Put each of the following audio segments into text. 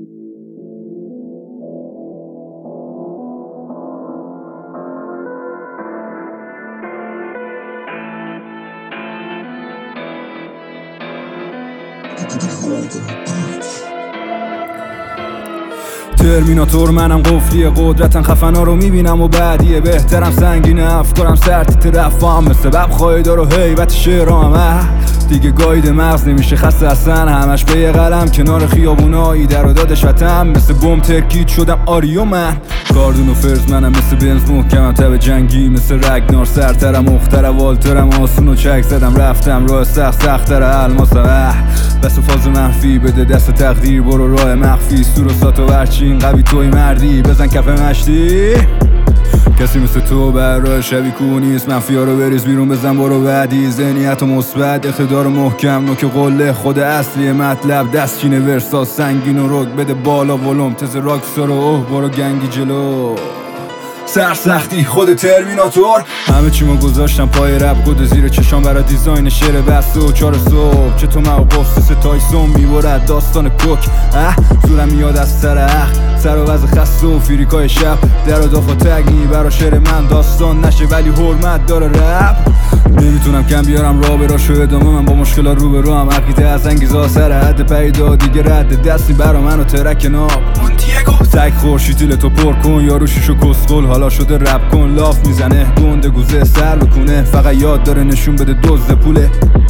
ترمیناتور منم قفلی قدرتن خفنا رو میبینم و بعدیه بهترم سنگین افکارم سرتیت رفام مثل بب خواهیدار و حیبت شعرام دیگه گاید مغز نمیشه خسته اصلا همش به یه قلم کنار خیابونایی در و دادش وطن مثل بوم ترکیت شدم آریو من کاردون و فرز منم مثل بنز محکمم تب جنگی مثل رگنار سرترم مختر والترم آسون و چک زدم رفتم راه سخت‌تر الماسم بس فاز منفی بده دست تقدیر برو راه مخفی سور و سات و ورچین قوی توی مردی بزن کف مشتی کسی مثل تو بر راه شبی کو نیست منفی ها رو بریز بیرون بزن برو بعدی ذهنیت و مثبت اقتدار محکم نوک قله خود اصلی مطلب دستچین ورسا سنگین و رک بده بالا ولوم تز راکستار و برو گنگی جلو سرسختی خود ترمیناتور همه چیمو گذاشتم پای رپ گود زیر چشام برای دیزاین شعر بسته و 4 صبح چه تو موقف تایسون میبرد داستان کوک زورم میاد از سر سر و وضع خسته و فریکای شب در و دافا تگنی برا شعر من داستان نشه ولی حرمت داره رپ نمیتونم کم بیارم راه براشو ادامه من با مشکلات روبرو هم عقیده از انگیزا سر حد پیدا دیگه رد دستی برا من و ترک ناب سگ خورشیدیل تو پر کن یارو شیشو کسخل حالا شده رپ کن لاف میزنه گنده گوزه سر بکنه فقط یاد داره نشون بده دزد پوله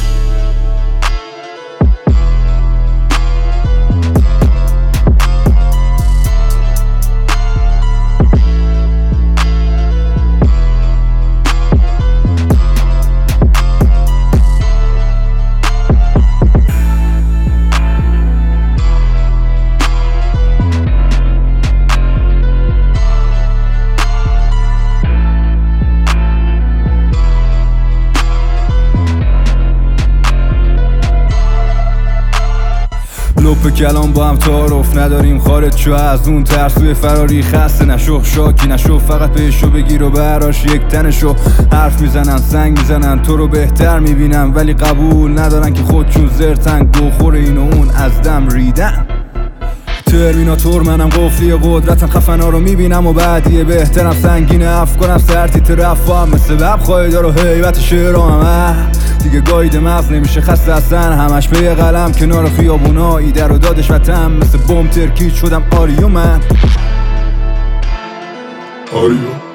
لپ کلام با هم تعارف نداریم خارج شو از اون ترسوی فراری خسته نشو شاکی نشو فقط بهشو بگیر و براش یک تنشو حرف میزنن سنگ میزنن تو رو بهتر میبینن ولی قبول ندارن که خودشون زرتن گوخور این و اون از دم ریدن ترمیناتور منم قفلی قدرتن خفنا رو میبینم و بعدیه بهترم سنگین افکارم سرتیت رفام مثل بب خواهیدار و حیبت شعرام دیگه گاید مغز نمیشه خسته اصلا همش به یه قلم کنار خیابونایی در و دادش وطن مثل بوم ترکیت شدم آریو من آریو